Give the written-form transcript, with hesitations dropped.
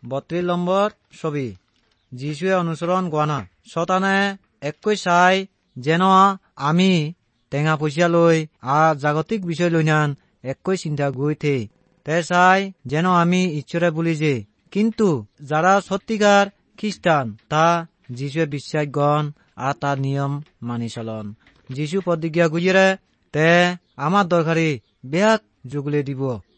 32 number ছবি। যীশুৱে অনুসৰণ কৰা না শতানে এককৈ চাই যেন আমি টেঙা পইচা লৈ জাগতিক বিষয় লৈ নান এককৈ চিন্তা গৈ তে চাই যেন আমি ঈশ্বৰে বুলি যে কিন্তু যারা সত্যিকার খ্রিস্টান তা যীশুৱে বিশ্বাস গণ আর তার নিয়ম মানি চলন। যীশু প্ৰতিজ্ঞা গুজিৰে তে আমার দরকারি বেয়াক যোগলে দিব।